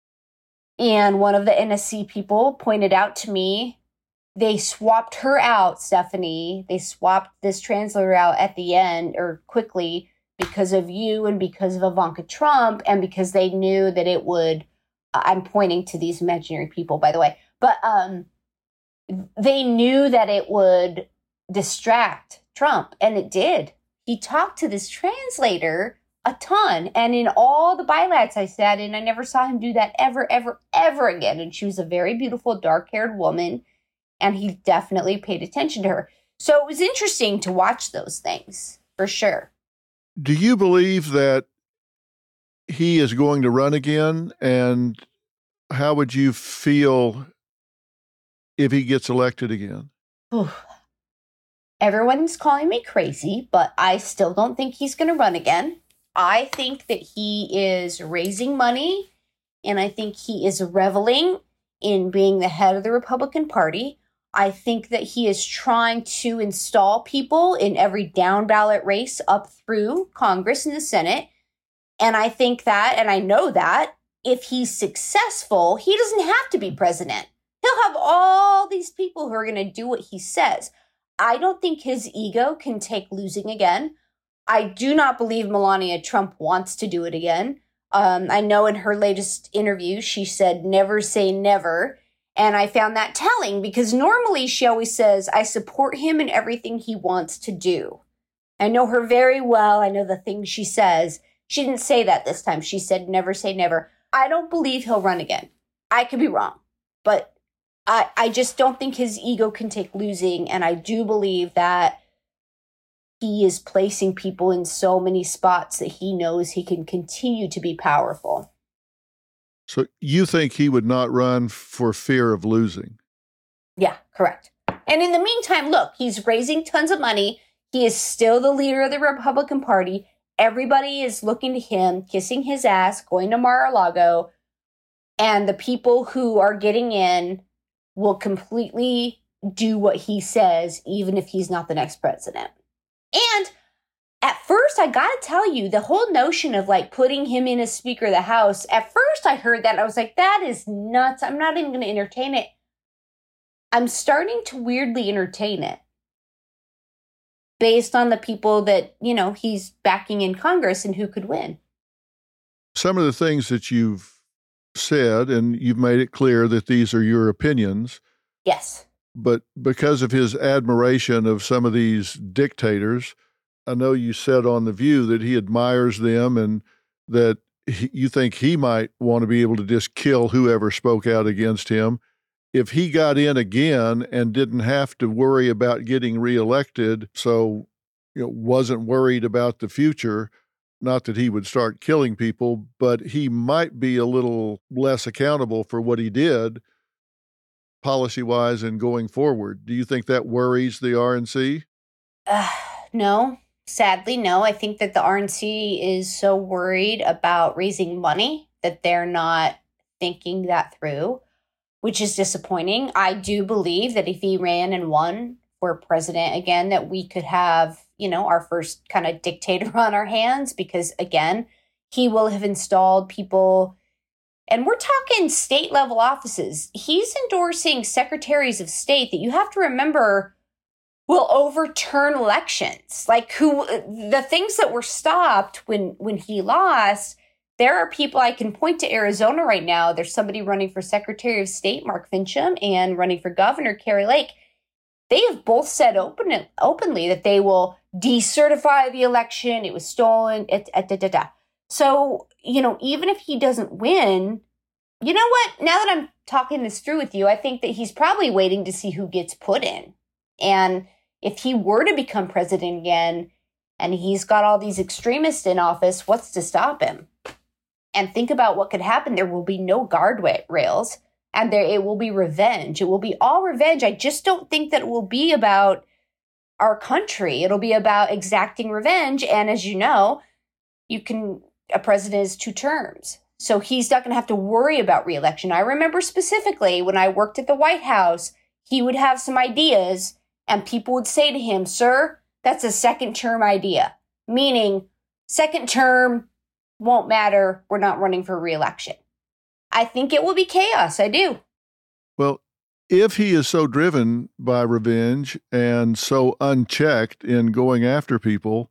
And one of the N S C people pointed out to me, they swapped her out, Stephanie. They swapped this translator out at the end, or quickly, because of you and because of Ivanka Trump, and because they knew that it would, I'm pointing to these imaginary people, by the way, but um, they knew that it would distract Trump, and it did. He talked to this translator a ton, and in all the bilats I sat in, I never saw him do that ever, ever, ever again, and she was a very beautiful, dark-haired woman, and he definitely paid attention to her. So it was interesting to watch those things, for sure. Do you believe that he is going to run again? And how would you feel if he gets elected again? Everyone's calling me crazy, but I still don't think he's going to run again. I think that he is raising money, and I think he is reveling in being the head of the Republican Party. I think that he is trying to install people in every down ballot race up through Congress and the Senate. And I think that, and I know that, if he's successful, he doesn't have to be president. He'll have all these people who are going to do what he says. I don't think his ego can take losing again. I do not believe Melania Trump wants to do it again. Um, I know in her latest interview, she said, never say never. And I found that telling because normally she always says, I support him in everything he wants to do. I know her very well. I know the things she says. She didn't say that this time. She said, never say never. I don't believe he'll run again. I could be wrong, but I, I just don't think his ego can take losing. And I do believe that he is placing people in so many spots that he knows he can continue to be powerful. So you think he would not run for fear of losing? Yeah, correct. And in the meantime, look, he's raising tons of money. He is still the leader of the Republican Party. Everybody is looking to him, kissing his ass, going to Mar-a-Lago. And the people who are getting in will completely do what he says, even if he's not the next president. And at first, I gotta tell you, the whole notion of like putting him in as Speaker of the House, at first I heard that, I was like, that is nuts. I'm not even gonna entertain it. I'm starting to weirdly entertain it based on the people that, you know, he's backing in Congress and who could win. Some of the things that you've said, and you've made it clear that these are your opinions. Yes. But because of his admiration of some of these dictators, I know you said on The View that he admires them and that he, you think he might want to be able to just kill whoever spoke out against him. If he got in again and didn't have to worry about getting reelected, so you know, wasn't worried about the future, not that he would start killing people, but he might be a little less accountable for what he did policy-wise and going forward. Do you think that worries the R N C? Uh, no. Sadly, no. I think that the R N C is so worried about raising money that they're not thinking that through, which is disappointing. I do believe that if he ran and won for president again, that we could have, you know, our first kind of dictator on our hands because, again, he will have installed people. And we're talking state level offices. He's endorsing secretaries of state that you have to remember will overturn elections. Like who the things that were stopped when when he lost, there are people I can point to Arizona right now. There's somebody running for Secretary of State, Mark Fincham, and running for governor, Kari Lake. They have both said open, openly that they will decertify the election. It was stolen. Et, et, et, et, et. So, you know, even if he doesn't win, you know what? Now that I'm talking this through with you, I think that he's probably waiting to see who gets put in. And if he were to become president again and he's got all these extremists in office, what's to stop him? And think about what could happen. There will be no guardrails and there it will be revenge. It will be all revenge. I just don't think that it will be about our country. It'll be about exacting revenge. And as you know, you can, a president is two terms. So he's not going to have to worry about reelection. I remember specifically when I worked at the White House, he would have some ideas and people would say to him, sir, that's a second term idea, meaning second term won't matter. We're not running for reelection. I think it will be chaos. I do. Well, if he is so driven by revenge and so unchecked in going after people,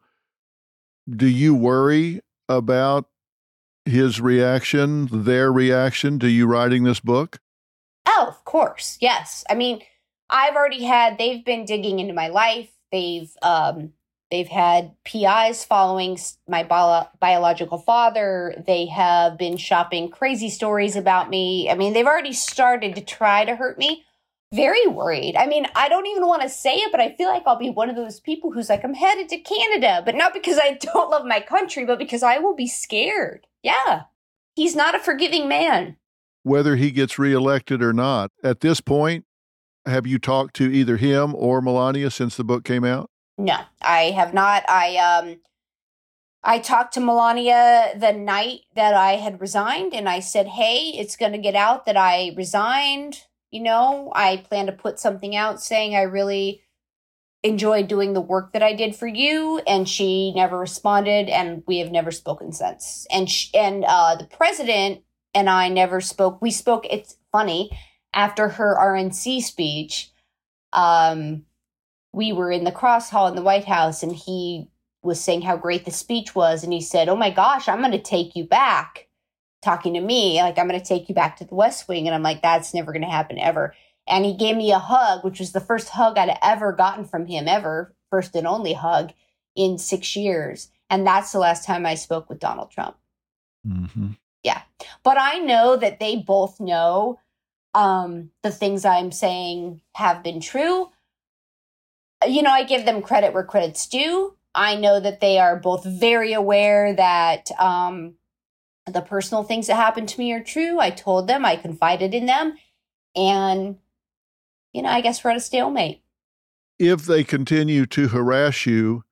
do you worry about his reaction, their reaction to you writing this book? Oh, of course. Yes. I mean, I've already had, they've been digging into my life. They've, um, they've had P Is following my bio- biological father. They have been shopping crazy stories about me. I mean, they've already started to try to hurt me. very worried. I mean, I don't even want to say it, but I feel like I'll be one of those people who's like, I'm headed to Canada, but not because I don't love my country, but because I will be scared. Yeah. He's not a forgiving man. Whether he gets reelected or not, at this point, have you talked to either him or Melania since the book came out? No, I have not. I, um, I talked to Melania the night that I had resigned, and I said, hey, it's going to get out that I resigned. You know, I plan to put something out saying I really enjoyed doing the work that I did for you. And she never responded, and we have never spoken since. And sh- and uh, the president and I never spoke. We spoke, it's funny, after her R N C speech, um, we were in the cross hall in the White House, and he was saying how great the speech was. And he said, oh my gosh, I'm going to take you back. Talking to me, like, I'm going to take you back to the West Wing. And I'm like, that's never going to happen ever. And he gave me a hug, which was the first hug I'd ever gotten from him ever, first and only hug in six years. And that's the last time I spoke with Donald Trump. Mm-hmm. Yeah. But I know that they both know um, the things I'm saying have been true. You know, I give them credit where credit's due. I know that they are both very aware that um, the personal things that happened to me are true. I told them, I confided in them. And, you know, I guess we're at a stalemate. If they continue to harass you,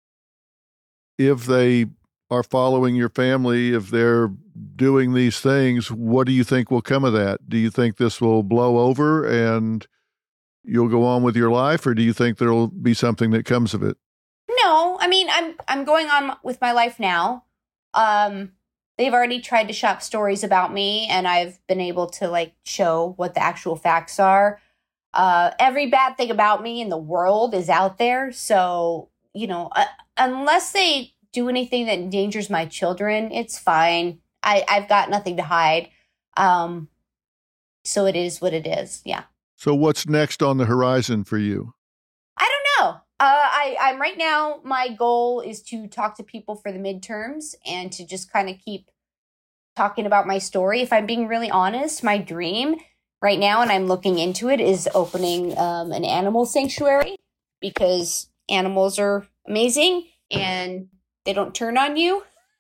if they are following your family, if they're doing these things, what do you think will come of that? Do you think this will blow over and you'll go on with your life, or do you think there'll be something that comes of it? No, I mean, I'm I'm going on with my life now. Um, they've already tried to shop stories about me, and I've been able to like show what the actual facts are. Uh, every bad thing about me in the world is out there. So, you know, uh, unless they do anything that endangers my children, it's fine. I, I've got nothing to hide. Um, so it is what it is. Yeah. So what's next on the horizon for you? I don't know. Uh, I, I'm right now, my goal is to talk to people for the midterms and to just kind of keep talking about my story. If I'm being really honest, my dream right now, and I'm looking into it, is opening um, an animal sanctuary, because animals are amazing and they don't turn on you.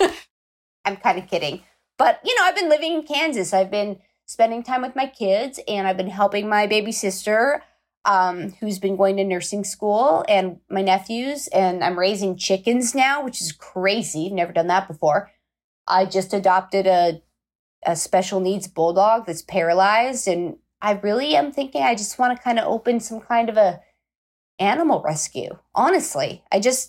I'm kind of kidding. But, you know, I've been living in Kansas. I've been spending time with my kids, and I've been helping my baby sister, um, who's been going to nursing school, and my nephews, and I'm raising chickens now, which is crazy. Never done that before. I just adopted a a special needs bulldog that's paralyzed, and I really am thinking I just want to kind of open some kind of a animal rescue. Honestly, I just,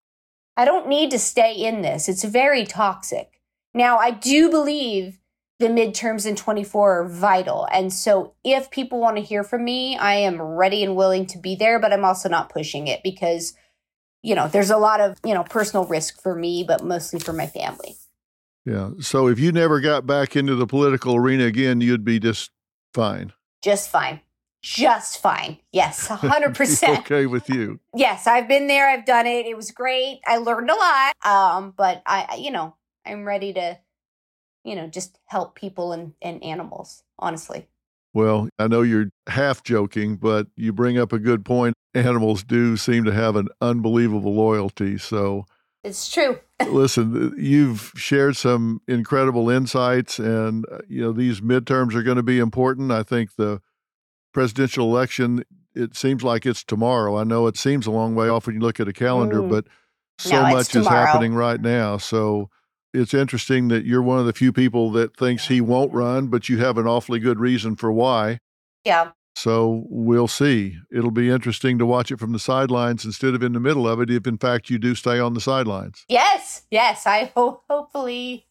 I don't need to stay in this. It's very toxic. Now, I do believe the midterms in twenty-four are vital. And so if people want to hear from me, I am ready and willing to be there, but I'm also not pushing it because, you know, there's a lot of, you know, personal risk for me, but mostly for my family. Yeah. So if you never got back into the political arena again, you'd be just fine. Just fine. Just fine. Yes, one hundred percent. Okay with you. Yes, I've been there. I've done it. It was great. I learned a lot. Um, but I, you know, I'm ready to, you know, just help people and, and animals, honestly. Well, I know you're half joking, but you bring up a good point. Animals do seem to have an unbelievable loyalty. So it's true. Listen, you've shared some incredible insights, and, you know, these midterms are going to be important. I think the presidential election, it seems like it's tomorrow. I know it seems a long way off when you look at a calendar, mm. but so no, much is happening right now. So it's interesting that you're one of the few people that thinks he won't run, but you have an awfully good reason for why. Yeah. So we'll see. It'll be interesting to watch it from the sidelines instead of in the middle of it, if in fact you do stay on the sidelines. Yes, yes, I hope, hopefully,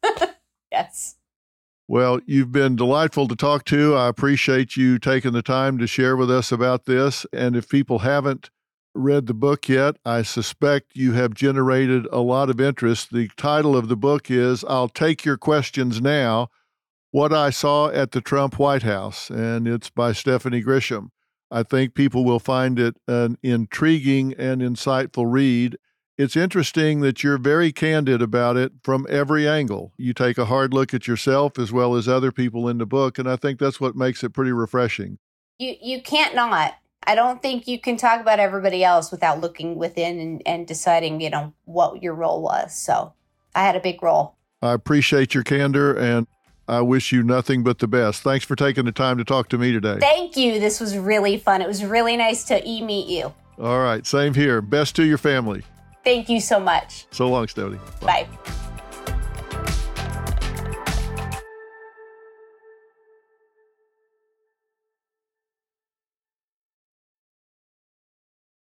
yes. Well, you've been delightful to talk to. I appreciate you taking the time to share with us about this. And if people haven't read the book yet, I suspect you have generated a lot of interest. The title of the book is I'll Take Your Questions Now, What I Saw at the Trump White House, and it's by Stephanie Grisham. I think people will find it an intriguing and insightful read. It's interesting that you're very candid about it from every angle. You take a hard look at yourself as well as other people in the book, and I think that's what makes it pretty refreshing. You you can't not. I don't think you can talk about everybody else without looking within and, and deciding, you know, what your role was. So I had a big role. I appreciate your candor, and I wish you nothing but the best. Thanks for taking the time to talk to me today. Thank you. This was really fun. It was really nice to e-meet you. All right. Same here. Best to your family. Thank you so much. So long, Stoney. Bye. Bye.